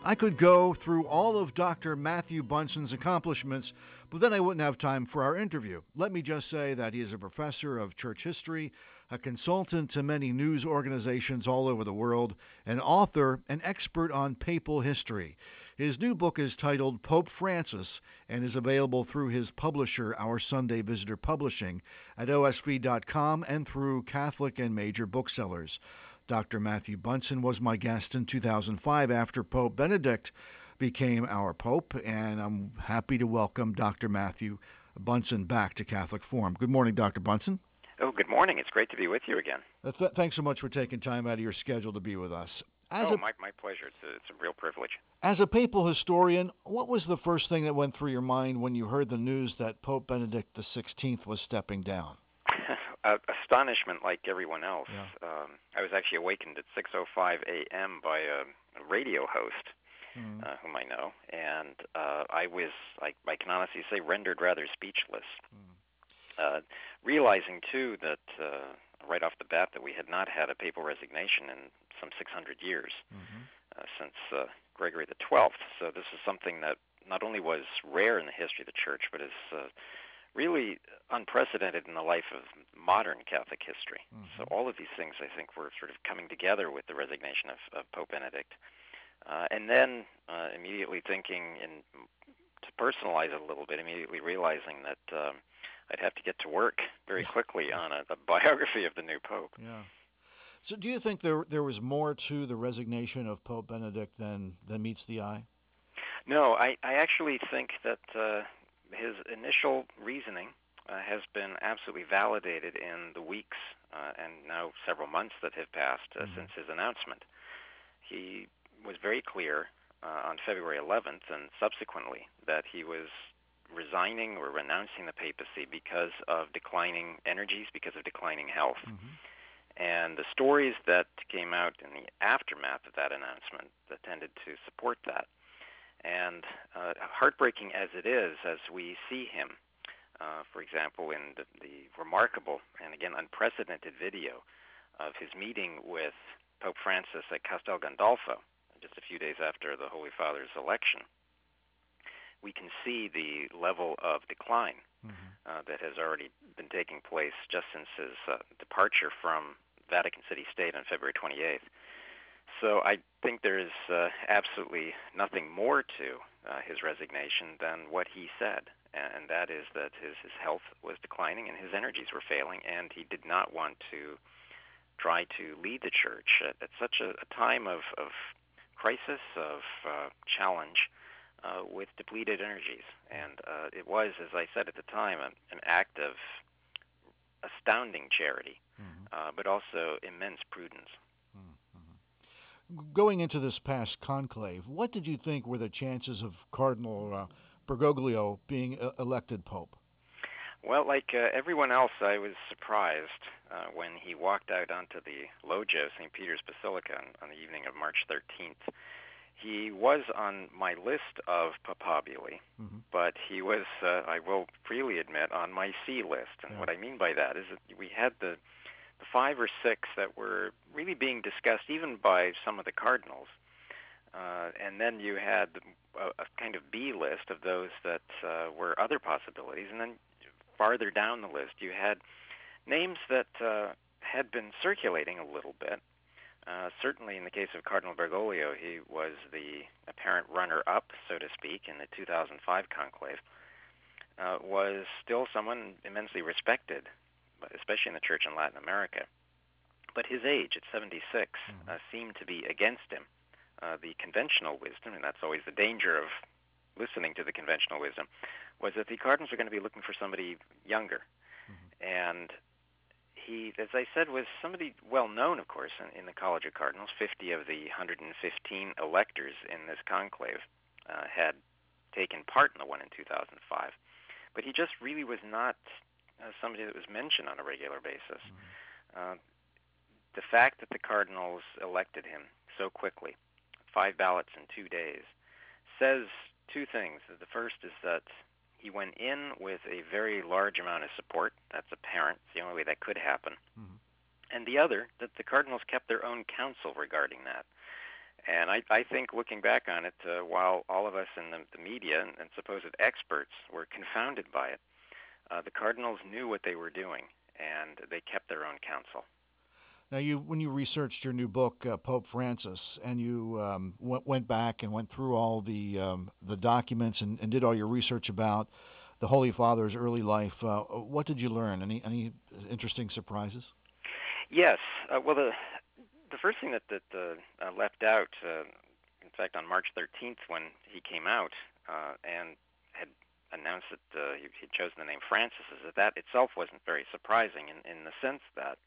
I could go through all of Dr. Matthew Bunson's accomplishments, but then I wouldn't have time for our interview. Let me just say that he is a professor of church history, a consultant to many news organizations all over the world, an author, an expert on papal history. His new book is titled Pope Francis and is available through his publisher, Our Sunday Visitor Publishing, at osv.com and through Catholic and major booksellers. Dr. Matthew Bunson was my guest in 2005 after Pope Benedict became our Pope, and I'm happy to welcome Dr. Matthew Bunson back to Catholic Forum. Good morning, Dr. Bunson. Oh, good morning. It's great to be with you again. Thanks so much for taking time out of your schedule to be with us. My pleasure. It's a real privilege. As a papal historian, what was the first thing that went through your mind when you heard the news that Pope Benedict XVI was stepping down? Astonishment, like everyone else. Yeah. I was actually awakened at 6:05 a.m. by a radio host whom I know, and I was, I can honestly say, rendered rather speechless. Realizing, too, that right off the bat that we had not had a papal resignation in some 600 years since Gregory XII. So this is something that not only was rare in the history of the Church, but is really unprecedented in the life of modern Catholic history. So all of these things, I think, were sort of coming together with the resignation of Pope Benedict. And then immediately thinking, to personalize it a little bit, immediately realizing that I'd have to get to work very quickly on a biography of the new Pope. Yeah. So do you think there was more to the resignation of Pope Benedict than meets the eye? No, I actually think that his initial reasoning has been absolutely validated in the weeks and now several months that have passed since his announcement. He was very clear on February 11th and subsequently that he was resigning or renouncing the papacy because of declining energies, because of declining health. And the stories that came out in the aftermath of that announcement that tended to support that. And heartbreaking as it is, as we see him, for example, in the remarkable and, again, unprecedented video of his meeting with Pope Francis at Castel Gandolfo, just a few days after the Holy Father's election, we can see the level of decline that has already been taking place just since his departure from Vatican City State on February 28th. So I think there is absolutely nothing more to his resignation than what he said, and that is that his health was declining and his energies were failing, and he did not want to try to lead the Church at such a time of crisis, of challenge, with depleted energies. And it was, as I said at the time, an act of astounding charity, but also immense prudence. Going into this past conclave, what did you think were the chances of Cardinal Bergoglio being elected Pope? Well, like everyone else, I was surprised when he walked out onto the loggia of St. Peter's Basilica on the evening of March 13th. He was on my list of papabili, but he was, I will freely admit, on my C list. And what I mean by that is that we had the 5 or 6 that were really being discussed even by some of the cardinals. And then you had a kind of B list of those that were other possibilities. And then farther down the list, you had names that had been circulating a little bit. Certainly in the case of Cardinal Bergoglio, he was the apparent runner-up, so to speak, in the 2005 conclave, was still someone immensely respected, especially in the Church in Latin America. But his age, at 76, seemed to be against him. The conventional wisdom, and that's always the danger of listening to the conventional wisdom, was that the cardinals were going to be looking for somebody younger. And he, as I said, was somebody well-known, of course, in the College of Cardinals. 50 of the 115 electors in this conclave had taken part in the one in 2005. But he just really was not somebody that was mentioned on a regular basis. The fact that the cardinals elected him so quickly, 5 ballots in 2 days, says 2 things. The first is that he went in with a very large amount of support. That's apparent. It's the only way that could happen. And the other, that the cardinals kept their own counsel regarding that. And I think looking back on it, while all of us in the media and supposed experts were confounded by it, the Cardinals knew what they were doing, and they kept their own counsel. Now, when you researched your new book, Pope Francis, and you went back and went through all the documents and did all your research about the Holy Father's early life, what did you learn? Any interesting surprises? Yes. Well, the first thing that left out, in fact, on March 13th when he came out and had announced that he'd chosen the name Francis, is that itself wasn't very surprising in the sense that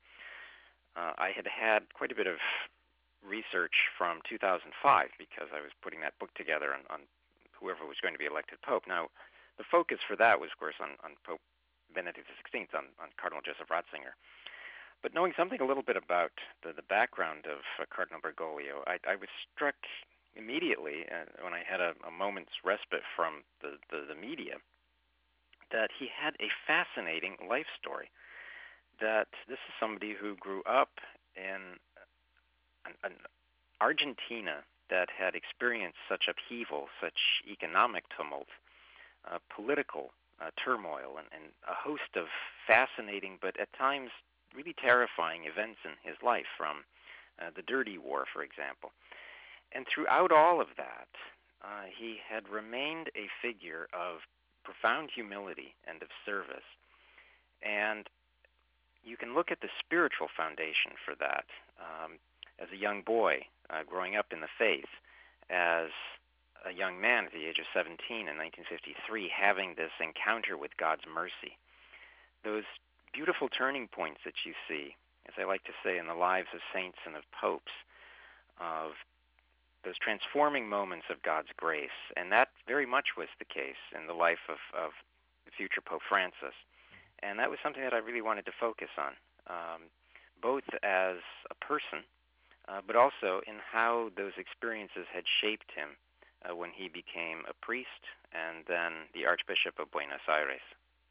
I had had quite a bit of research from 2005 because I was putting that book together on whoever was going to be elected Pope. Now, the focus for that was, of course, on Pope Benedict XVI, on Cardinal Joseph Ratzinger. But knowing something a little bit about the background of Cardinal Bergoglio, I was struck immediately when I had a moment's respite from the media that he had a fascinating life story. That this is somebody who grew up in an Argentina that had experienced such upheaval, such economic tumult, political turmoil, and a host of fascinating but at times really terrifying events in his life, from the Dirty War, for example. And throughout all of that, he had remained a figure of profound humility and of service. And you can look at the spiritual foundation for that. As a young boy, growing up in the faith, as a young man at the age of 17 in 1953, having this encounter with God's mercy. Those beautiful turning points that you see, as I like to say, in the lives of saints and of popes, of those transforming moments of God's grace. And that very much was the case in the life of the future Pope Francis. And that was something that I really wanted to focus on, both as a person, but also in how those experiences had shaped him when he became a priest and then the Archbishop of Buenos Aires.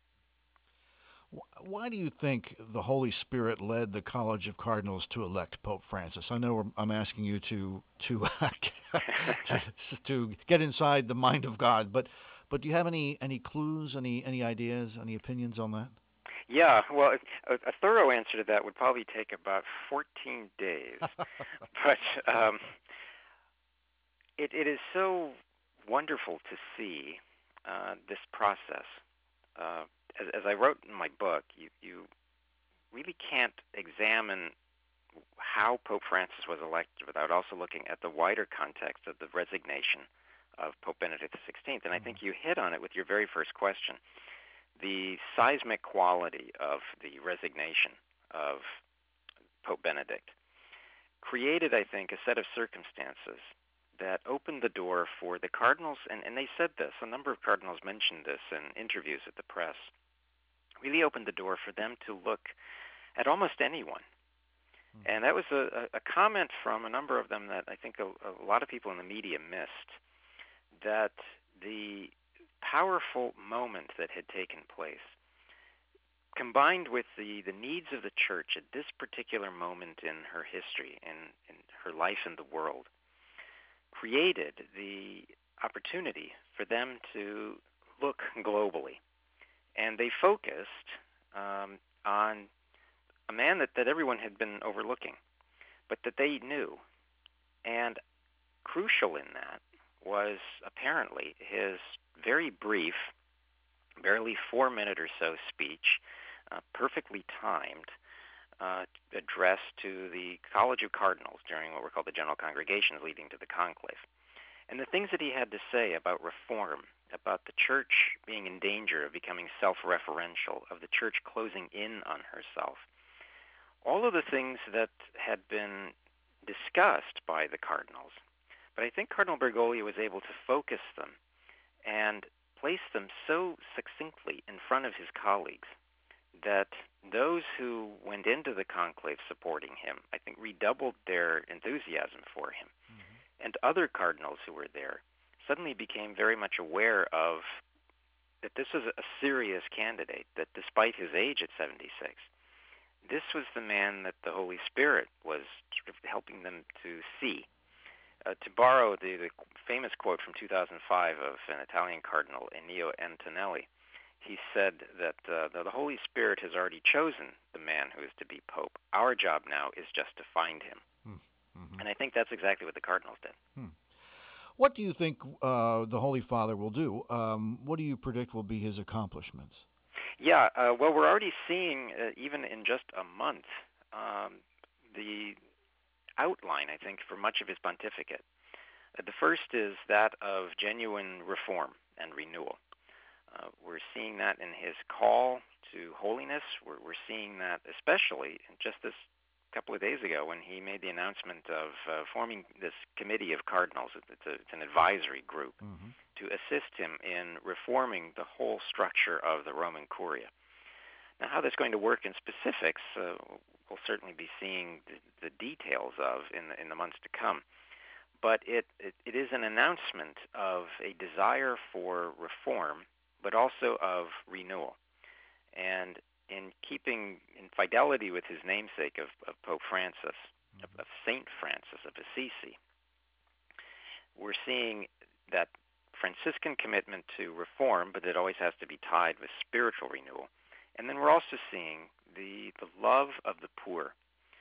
Why do you think the Holy Spirit led the College of Cardinals to elect Pope Francis? I know I'm asking you to get inside the mind of God, but do you have any clues, any ideas, any opinions on that? Yeah, well, a thorough answer to that would probably take about 14 days. But it is so wonderful to see this process. As I wrote in my book, you really can't examine how Pope Francis was elected without also looking at the wider context of the resignation of Pope Benedict XVI. And I think you hit on it with your very first question. The seismic quality of the resignation of Pope Benedict created, I think, a set of circumstances that opened the door for the cardinals, and they said this, a number of cardinals mentioned this in interviews with the press, really opened the door for them to look at almost anyone. And that was a comment from a number of them that I think a lot of people in the media missed, that the powerful moment that had taken place, combined with the needs of the church at this particular moment in her history, in her life in the world, created the opportunity for them to look globally. And they focused on a man that everyone had been overlooking, but that they knew. And crucial in that was apparently his very brief, barely 4-minute or so speech, perfectly timed, address to the College of Cardinals during what were called the General Congregations leading to the conclave. And the things that he had to say about reform, about the church being in danger of becoming self-referential, of the church closing in on herself, all of the things that had been discussed by the cardinals. But I think Cardinal Bergoglio was able to focus them and place them so succinctly in front of his colleagues that those who went into the conclave supporting him, I think, redoubled their enthusiasm for him. And other cardinals who were there suddenly became very much aware of that this was a serious candidate, that despite his age at 76, this was the man that the Holy Spirit was sort of helping them to see. To borrow the famous quote from 2005 of an Italian cardinal, Ennio Antonelli, he said that the Holy Spirit has already chosen the man who is to be Pope. Our job now is just to find him. Mm-hmm. And I think that's exactly what the cardinals did. What do you think the Holy Father will do? What do you predict will be his accomplishments? Yeah, well, we're already seeing, even in just a month, the outline, I think, for much of his pontificate. The first is that of genuine reform and renewal. We're seeing that in his call to holiness. We're seeing that especially just this couple of days ago when he made the announcement of forming this committee of cardinals. It's an advisory group to assist him in reforming the whole structure of the Roman Curia. Now, how that's going to work in specifics, we'll certainly be seeing the details of in the months to come. But it is an announcement of a desire for reform, but also of renewal. And in keeping in fidelity with his namesake of Pope Francis, of Saint Francis of Assisi, we're seeing that Franciscan commitment to reform, but it always has to be tied with spiritual renewal. And then we're also seeing the love of the poor.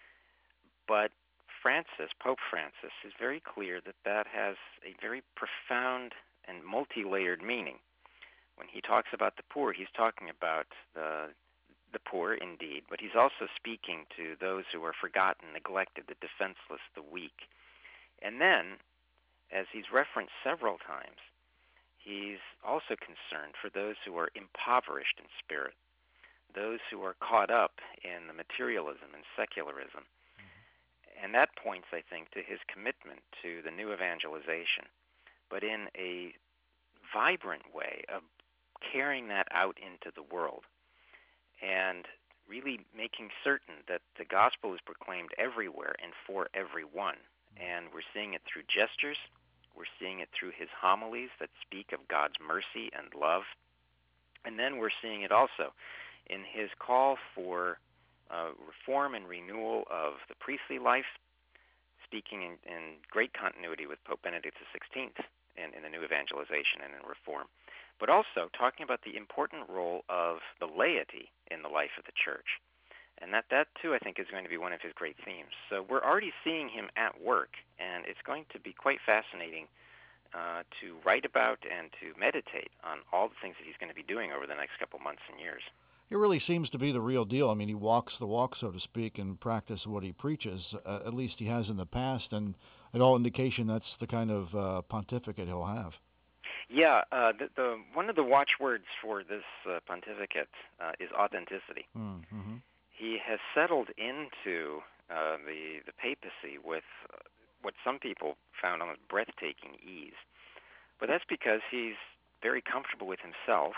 But Pope Francis, is very clear that has a very profound and multi-layered meaning. When he talks about the poor, he's talking about the poor indeed, but he's also speaking to those who are forgotten, neglected, the defenseless, the weak. And then, as he's referenced several times, he's also concerned for those who are impoverished in spirit, those who are caught up in the materialism and secularism. And that points, I think, to his commitment to the new evangelization, but in a vibrant way of carrying that out into the world and really making certain that the gospel is proclaimed everywhere and for everyone. And we're seeing it through gestures. We're seeing it through his homilies that speak of God's mercy and love. And then we're seeing it also in his call for reform and renewal of the priestly life, speaking in great continuity with Pope Benedict XVI in the new evangelization and in reform, but also talking about the important role of the laity in the life of the church. And that too, I think, is going to be one of his great themes. So we're already seeing him at work, and it's going to be quite fascinating to write about and to meditate on all the things that he's going to be doing over the next couple months and years. It really seems to be the real deal. I mean, he walks the walk, so to speak, and practices what he preaches. At least he has in the past, and at all indication, that's the kind of pontificate he'll have. Yeah, the one of the watchwords for this pontificate is authenticity. Mm-hmm. He has settled into the papacy with what some people found almost breathtaking ease. But that's because he's very comfortable with himself.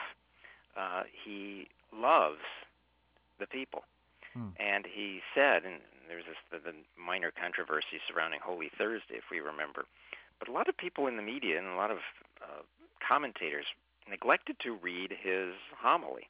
He loves the people. And he said, and there's the minor controversy surrounding Holy Thursday, if we remember, but a lot of people in the media and a lot of commentators neglected to read his homily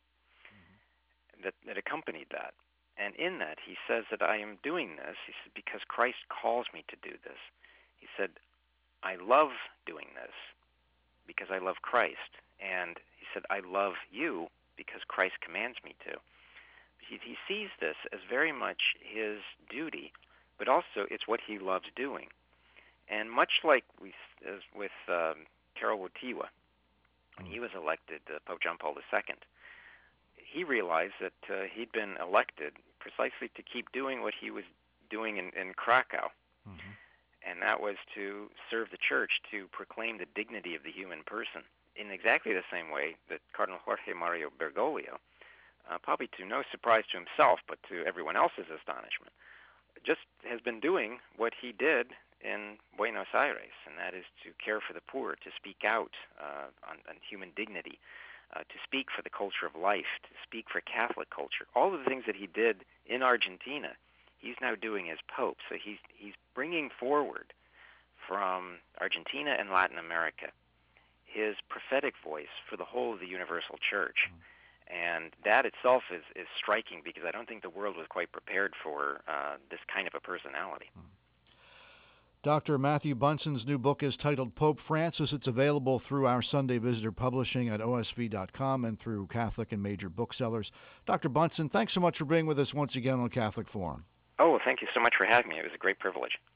that accompanied that. And in that, he says that I am doing this, he said, because Christ calls me to do this. He said, I love doing this because I love Christ. And he said, I love you because Christ commands me to. He sees this as very much his duty, but also it's what he loves doing. And much like as with Karol Wojtyła, when he was elected Pope John Paul II, he realized that he'd been elected precisely to keep doing what he was doing in Krakow. Mm-hmm. And that was to serve the church, to proclaim the dignity of the human person in exactly the same way that Cardinal Jorge Mario Bergoglio, probably to no surprise to himself, but to everyone else's astonishment, just has been doing what he did in Buenos Aires, and that is to care for the poor, to speak out on human dignity, to speak for the culture of life, to speak for Catholic culture. All of the things that he did in Argentina, he's now doing as Pope. So he's bringing forward from Argentina and Latin America his prophetic voice for the whole of the universal church. And that itself is striking because I don't think the world was quite prepared for this kind of a personality. Dr. Matthew Buncen's new book is titled Pope Francis. It's available through our Sunday Visitor Publishing at osv.com and through Catholic and major booksellers. Dr. Bunsen, thanks so much for being with us once again on Catholic Forum. Oh, thank you so much for having me. It was a great privilege.